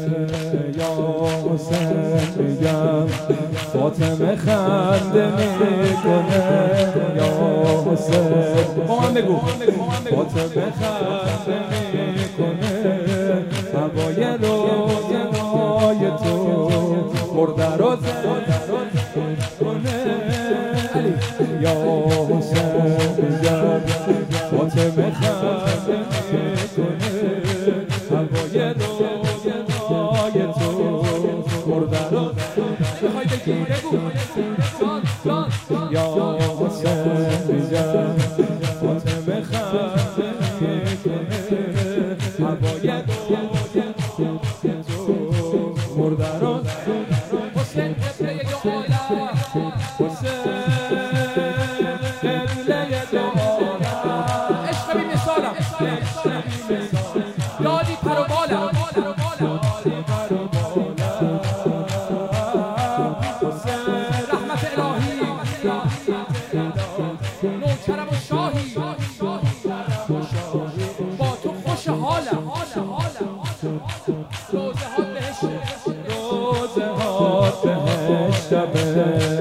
یا حسین میگم فاطمه خنده میکنه یا حسین با من بگو فاطمه خنده میکنه هوای روزنای تو مرده رو کنه یا حسین میگم فاطمه خنده میکنه هوای روزنای تو مرده رو یا حسین میگم فاطمه خنده میکنه هوای روزنای تو مرده رو حسین قبله دو عالم حسین قبله دو عالم عشق بی مثالم یادی پر و بالم رحمت الهی نوکرم و شاهی با تو خوش حالم روزه ها بهشتمه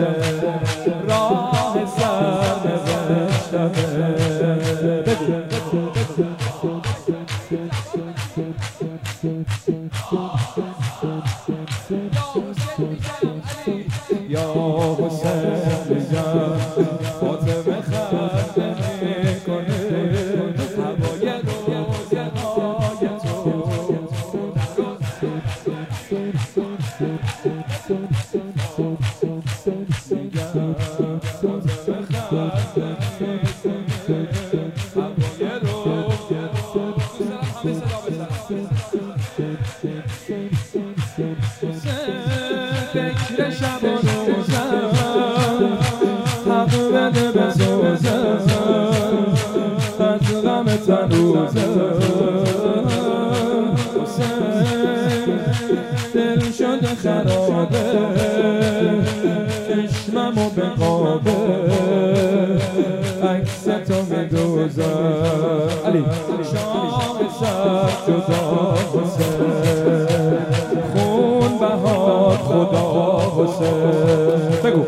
راه سرنوشتمه یا حسین میگم فاطمه خنده میکنه هوای روزنای تو فکر شب و روزم حق بده بسوزم از غم تنوزم حسین دل شده خرابه چشممو به قابه عکس تو میدوزم علی شام سر جدا حسین خون بهار خدا حسین بگو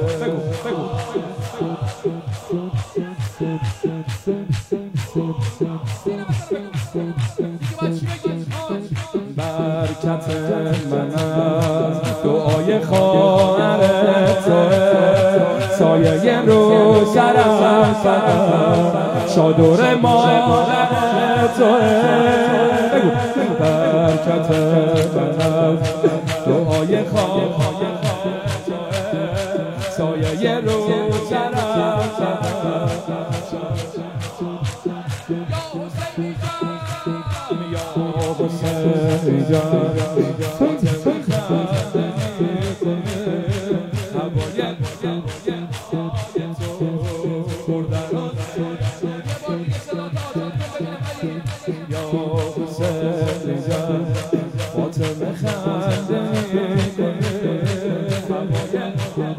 برکت من از دعای خواهر توه سایه رو سرم فقط شادور مادر توه بگو برکت من از دعای خواهر توه سایه رو سرم فقط حسین جان فاطمه خنده میکنه هوای تو مرده رو یا حسین جان فاطمه خنده میکنه هوای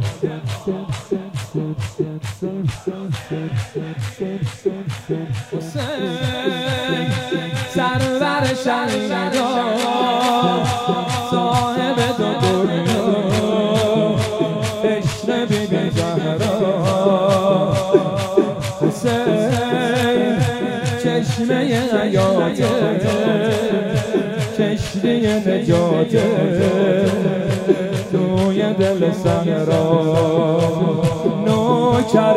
حسین سرور شهیدا صاحب دو دنیا عشق بی بی زهرا حسین چشمه حیاته کشتی نجاته توی دل صحرا نوکر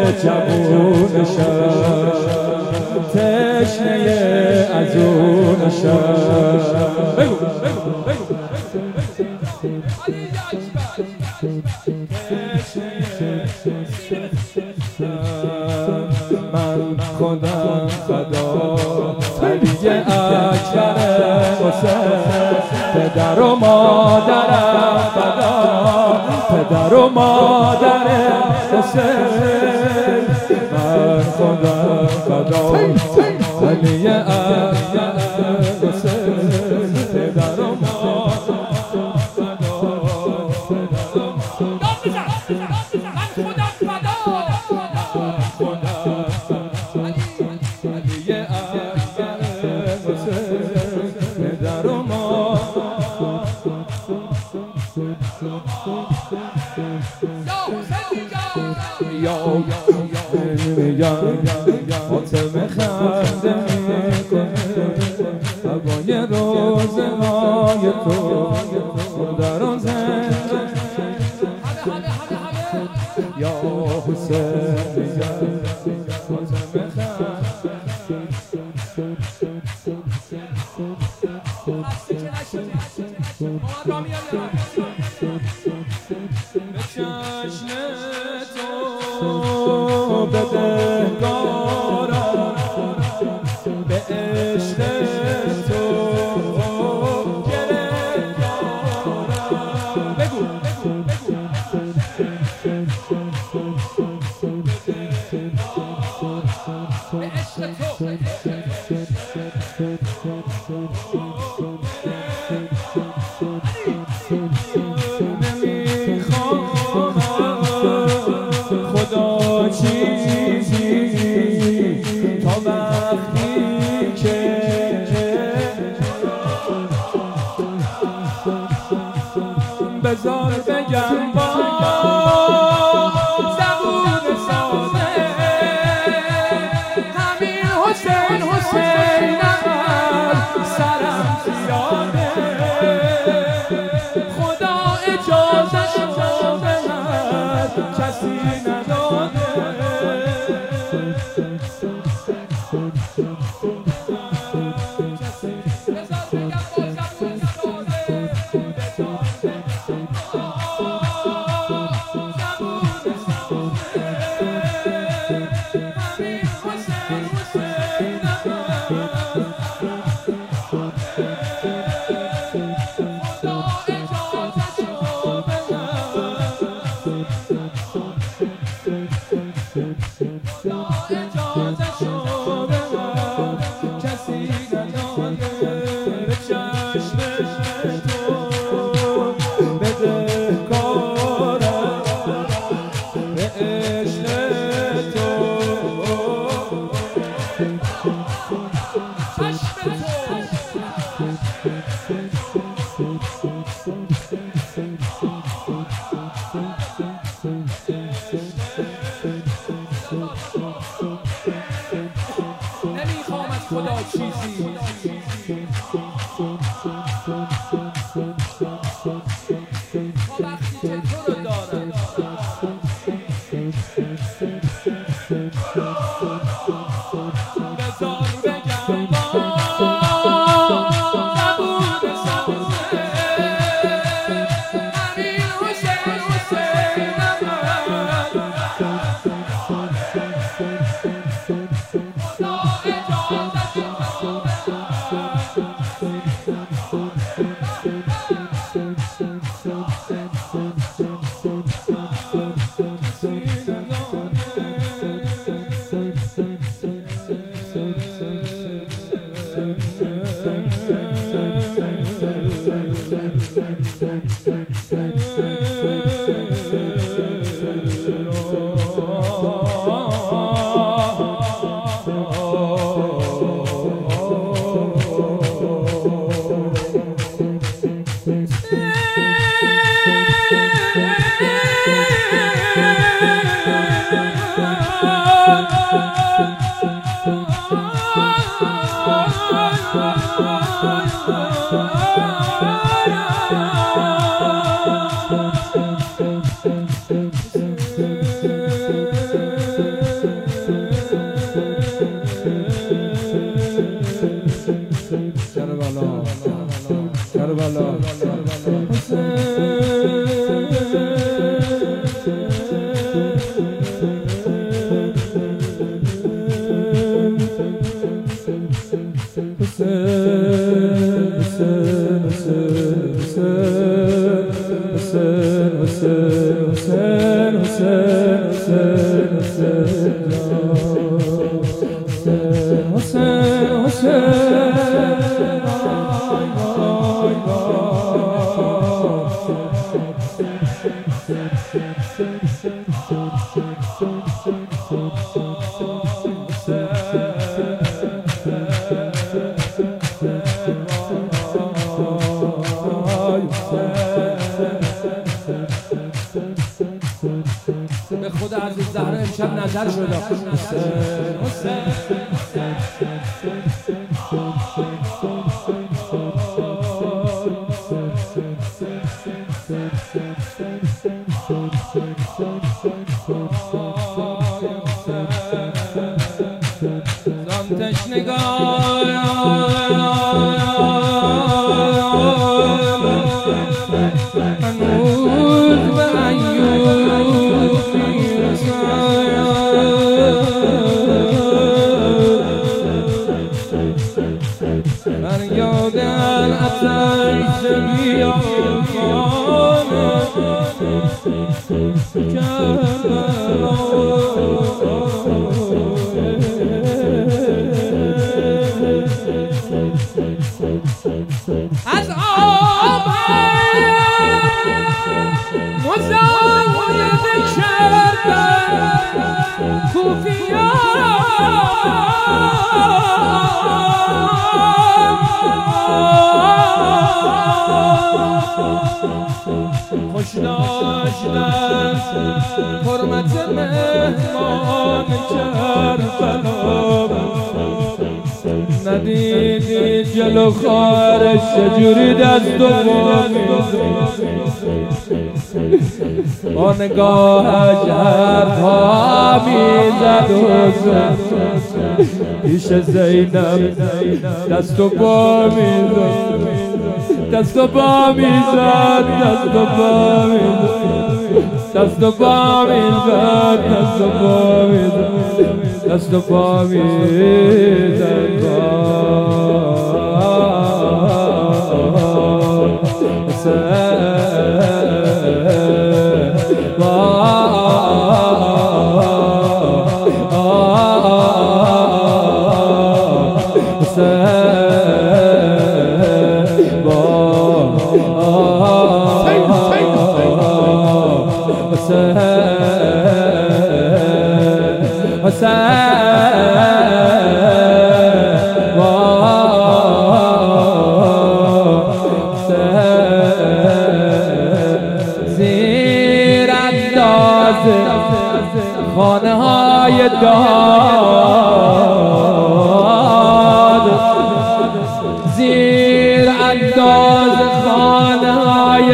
جوونشم تشنه از اونشم بگو من خودم فدا علی اکبر حسین پدر و مادرم فدا پدر و مادر حسین من خودم فدا علی اکبر حسین پدر و مادرم در و ما یا میگم فاطمه خنده میکنه هوای روزهای تو در آن زنده یا حسین میگم فاطمه بدهکارم به عشق تو گرفتارم بگو به عشق تو خدا چیزی تا وقتی که بذار بگم با زبون ساده همین حسین سرم زیاده خدا اجازه بدهد کسی نداده نمیخوام از خدا چیزی تا وقتی که تو رو دارم بذار بگم با زبون سازه همین حسینم Ay, عزیز زهرا امشب نظر شده. از آب مزاحم کردن خوش داشتن حرمت مهمان کربلا ندیدی جلو خواهرش چجوری دست و پا با نگاهش حرفها میزد و پیش زینب دست و پا میزد دست و پا میزد دست و پا میزد دست و پا میزد دست و پا میزد دست و پا میزد زیر انداز خانه های داد زیر انداز خانه های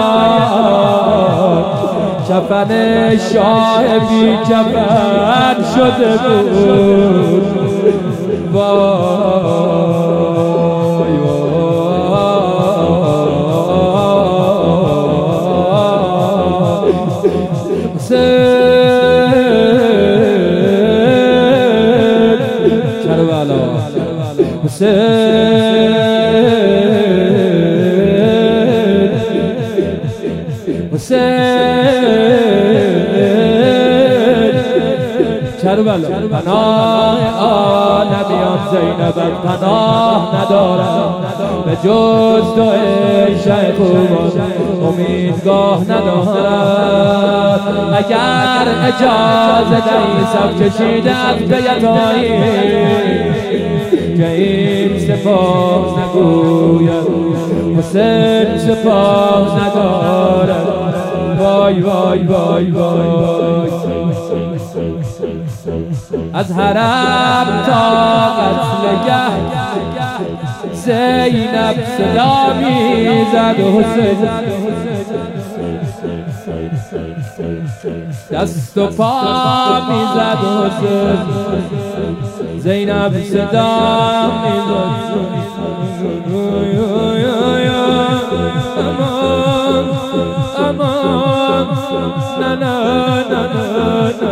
داد کفن شاه بی کفن شده بود وای کربلا کربلا پناه عالمیان زینبت پناه ندارد به جز تو ای شه خوبان امیدگاه ندارد اگر اجازه دهی صف کشیدت به یتایی که این سپاس نگوید حسین سپاس ندارد وای وای وای وای از حرم تا قتلگه زینب صدا میزد حسین دست و پا میزد حسین زینب صدا میزد امان نه نه نه نه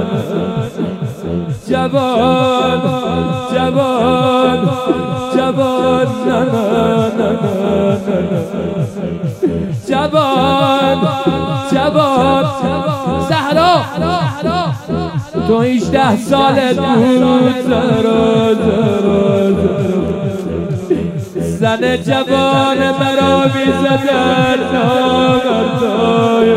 جوان جوان جوان نه نه نه نه جوان جوان زهرا تو 18 سالت بود زهرا زن جوان مرا میزدن نامردای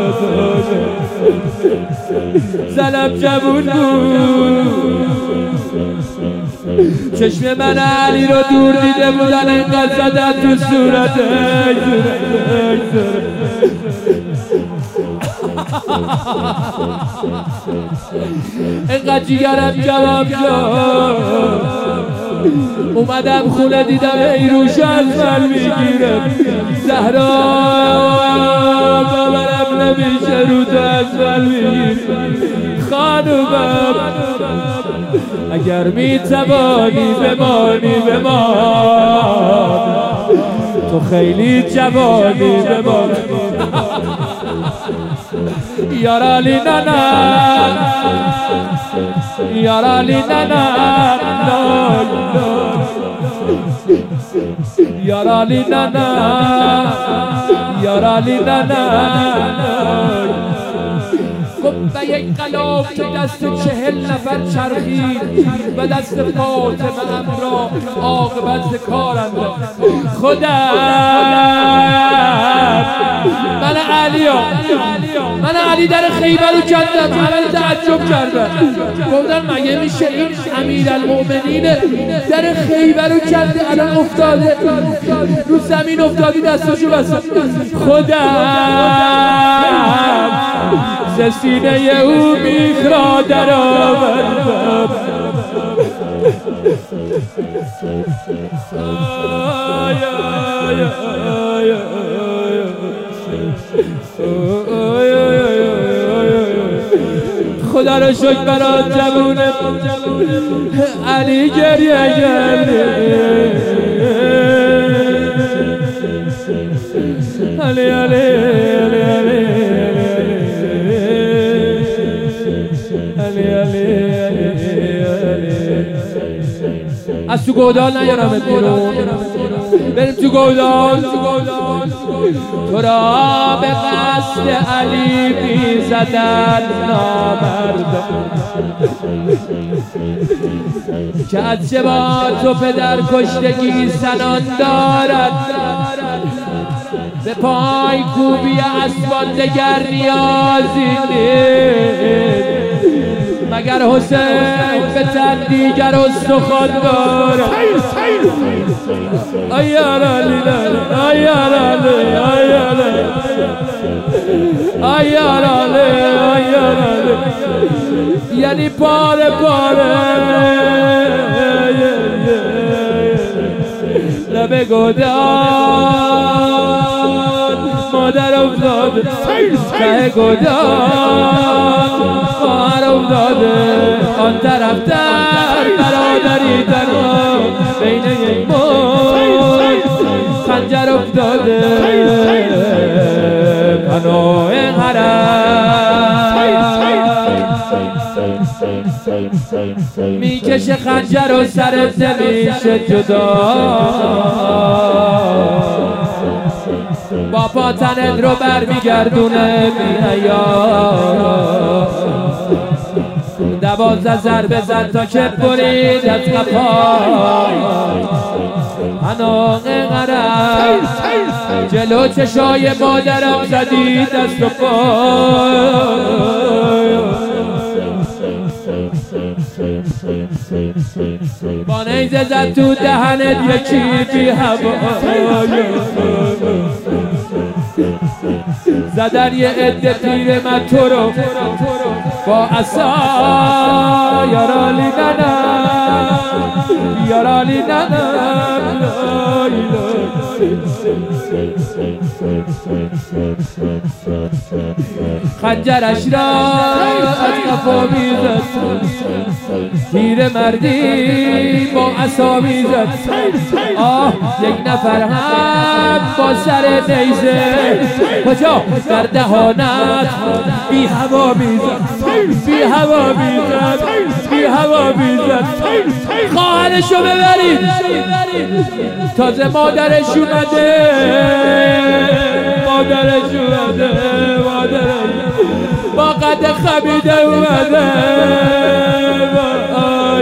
زنم جوون بود چشم من علی رو دور دیده بودن اینقدر زدن تو صورتش اینقدر جیگرم جواب شد اومدم خونه دیدم ای روش از من میگیره زهرا باورم نمیشه رو تو از من میگیره خانومم اگر میتوانی بمانی بمان تو خیلی جوانی بمان یارالی نانا یارالی نانا یارالی نانا یارالی نانا و یک قلاب که دست 40 نفر چرخید و دست فاطمه امرا عاقبت کار انداخت خدا من علی در خیبر رو کندم همه تعجب کردم گفتن مگه میشه این امیرالمؤمنین در خیبر رو کنده الان افتاده رو زمین افتادی دستاشو بسته خدا ز سینه او میخ را در آوردم خدا رو شکر برات جوونه علی گریه کرده علی علی علی از تو گودال نیارمت بیرون بریم تو گودال تو را به قصد علی بی زدن نامرد که از چه با تو پدر کشتگی سنان دارد به پای کوبی اسبان دگر نیازی نیست مگر حسین به تن دیگر استخوان دارد آیار علی آیار علی آیار علی آیار علی آیار علی یعنی پاره پاره لب گودان مادر افتاده ته گودان خواهر افتاده آن طرف در برادری تنها بین یک موج خنجر افتاده پناه حرم میکشه خنجر و سرت نمیشه جدا با پا تنت رو برمیگردونه بی حیا 12 ضربه زد تا که برید از قفا اناق غرب جلو چشای مادرم زدی دست و پا با نیزه زد تو دهنت یکی بی هوا زدن یه عده پیر من تو رو با عصا یارالی ننم یارالی ننم خنجرش را از قفا میزد تیر مردی با عصا میزد آه یک نفر هم با سر نیزه کجا در دهانت بی هوا میزد بی هوا میزد بی هوا میزد خواهرشو ببرید تازه مادرش اومده مادرش اومده مادرش با قد خمیده اومده آی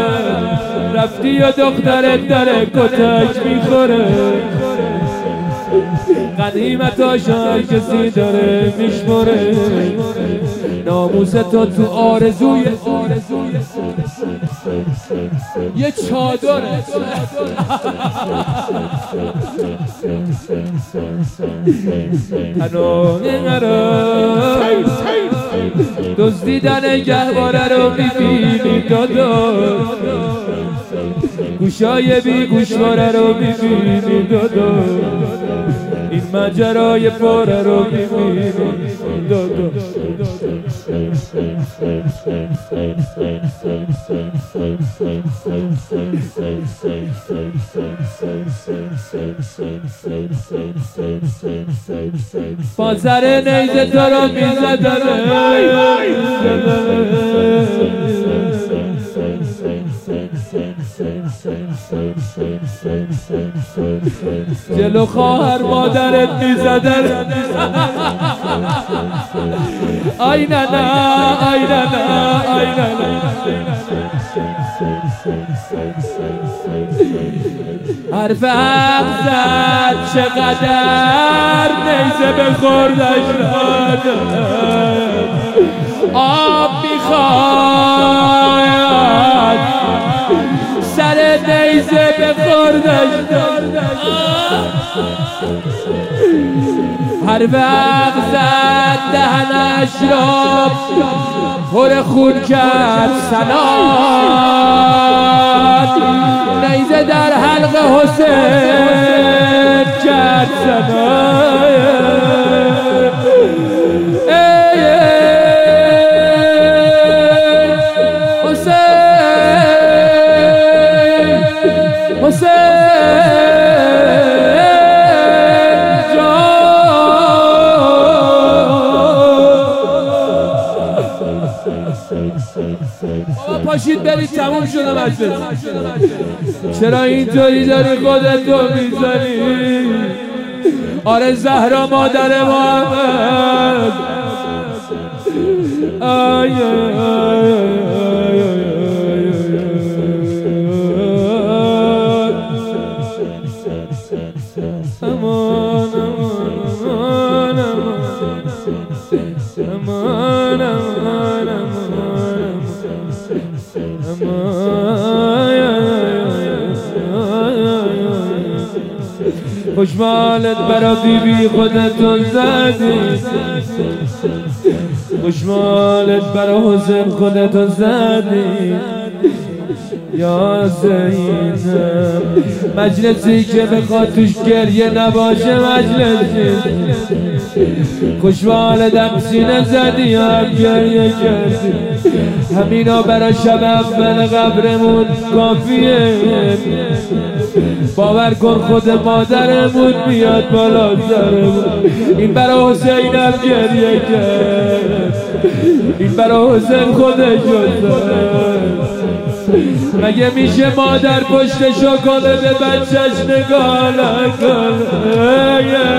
رفتی و دخترت داره کتک میخوره قدیمتاشم کسی داره میشمره ناموس تو آرزوی یه چادره تنانه نرم دزدیدن گهواره رو میبینی داداش گوشای بی گوشواره رو میبینی داداش این ماجرای پاره رو میبینی داداش با سر نیزه تو رو میزدن جلو خواهر مادرت میزدن آی نه نه آی نه نه آی نه نه حرف حق زد چقدر نیزه به خوردش آب میخواد سر نیزه به خوردش حرف حق زد دهنش را پر خون کرد سنات نیزه در حلق حسین کرد سنات حسین پاشید برید تموم شده مجلس چرا اینطوری داری خودتو میزنی آره زهرا مادر محمد آی امان امان امان امان خوشمالت برا بیبی خودتون زدی خوشمالت برا حسین خودتون زدی یا زینب مجلسی که بخواد توش گریه نباشه مجلسی خوشمال دم سینه زدی هم گریه کردی همینا برا شب اول قبرمون کافیه باور کن خود مادرمون میاد بالا سرمون این برا حسینم گریه کرد این برا حسین خودش زد مگه میشه مادر پشتشو کنه به بچهش نگاه نکنه